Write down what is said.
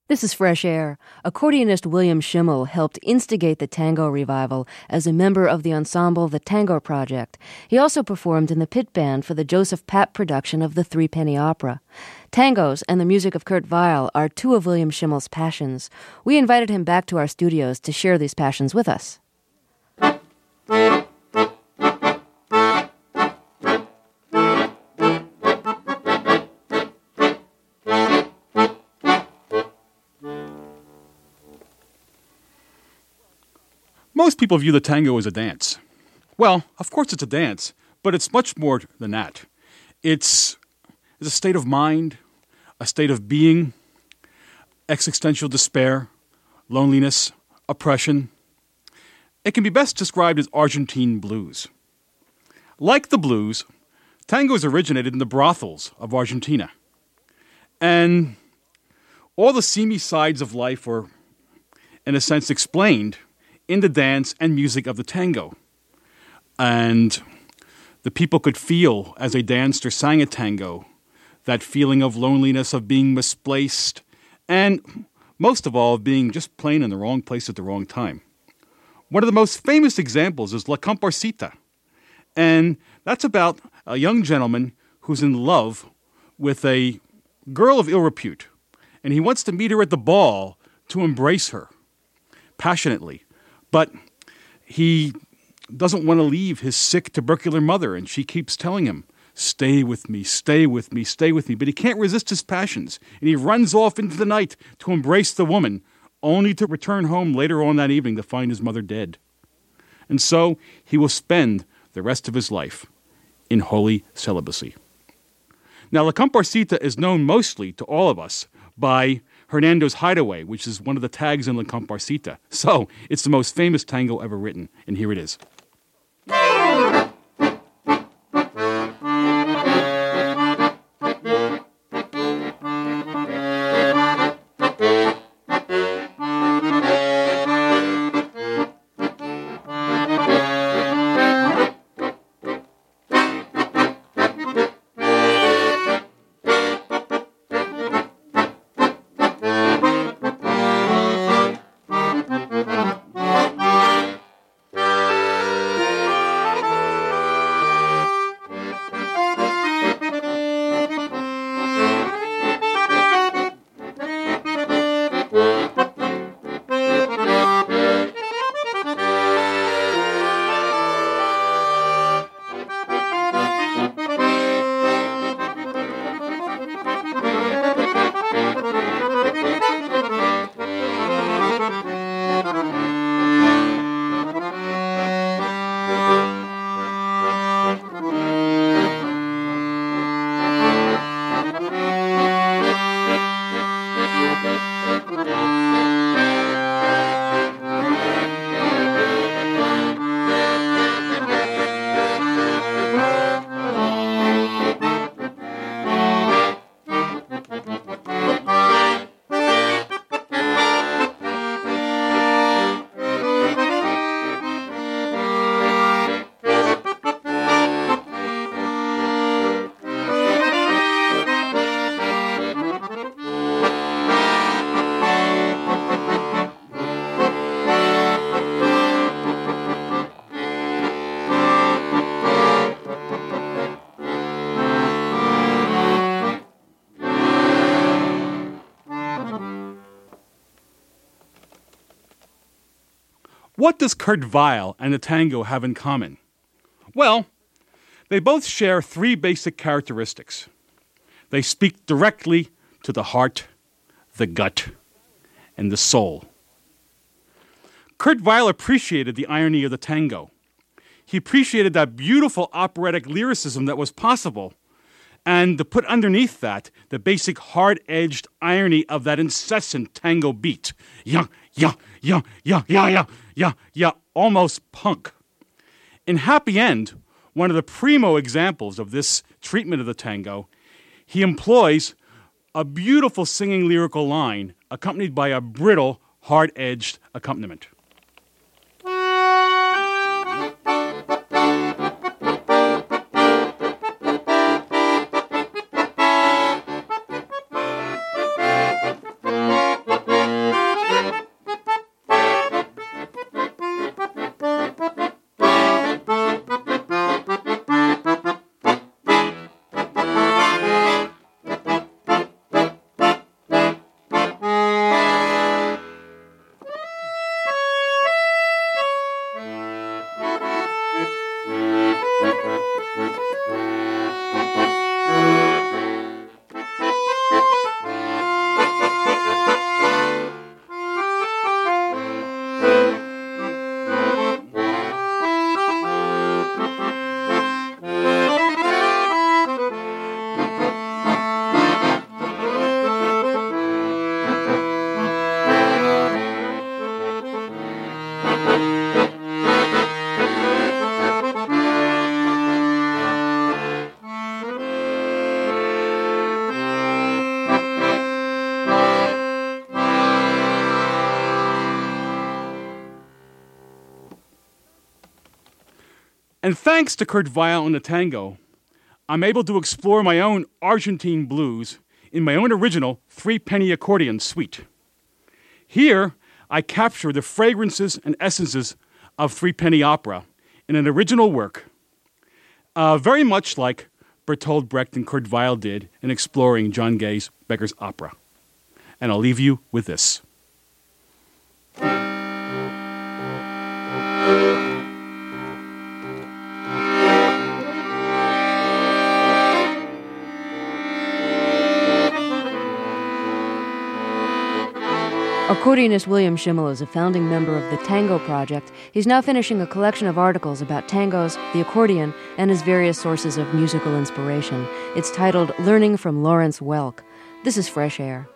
This is Fresh Air. Accordionist William Schimmel helped instigate the tango revival as a member of the ensemble The Tango Project. He also performed in the pit band for the Joseph Papp production of the Threepenny Opera. Tangos and the music of Kurt Weill are two of William Schimmel's passions. We invited him back to our studios to share these passions with us. Most people view the tango as a dance. Well, of course it's a dance, but it's much more than that. It's a state of mind, a state of being, existential despair, loneliness, oppression. It can be best described as Argentine blues. Like the blues, tangos originated in the brothels of Argentina. And all the seamy sides of life were, in a sense, explained in the dance and music of the tango. And the people could feel, as they danced or sang a tango, that feeling of loneliness, of being misplaced, and most of all, of being just plain in the wrong place at the wrong time. One of the most famous examples is La Comparsita. And that's about a young gentleman who's in love with a girl of ill repute. And he wants to meet her at the ball to embrace her passionately. But he doesn't want to leave his sick, tubercular mother, and she keeps telling him, stay with me, stay with me, stay with me. But he can't resist his passions, and he runs off into the night to embrace the woman, only to return home later on that evening to find his mother dead. And so he will spend the rest of his life in holy celibacy. Now, La Comparsita is known mostly to all of us by Hernando's Hideaway, which is one of the tags in La Comparsita. So, it's the most famous tango ever written, and here it is. What does Kurt Weill and the tango have in common? Well, they both share three basic characteristics. They speak directly to the heart, the gut, and the soul. Kurt Weill appreciated the irony of the tango. He appreciated that beautiful operatic lyricism that was possible, and to put underneath that the basic hard-edged irony of that incessant tango beat. Yeah, yeah, yeah, yeah, yeah, yeah, yeah, yeah, almost punk. In Happy End, one of the primo examples of this treatment of the tango, he employs a beautiful singing lyrical line accompanied by a brittle, hard-edged accompaniment. And thanks to Kurt Weill and the tango, I'm able to explore my own Argentine blues in my own original three-penny accordion suite. Here, I capture the fragrances and essences of three-penny opera in an original work, very much like Bertolt Brecht and Kurt Weill did in exploring John Gay's Beggar's Opera. And I'll leave you with this. Accordionist William Schimmel is a founding member of the Tango Project. He's now finishing a collection of articles about tangos, the accordion, and his various sources of musical inspiration. It's titled Learning from Lawrence Welk. This is Fresh Air.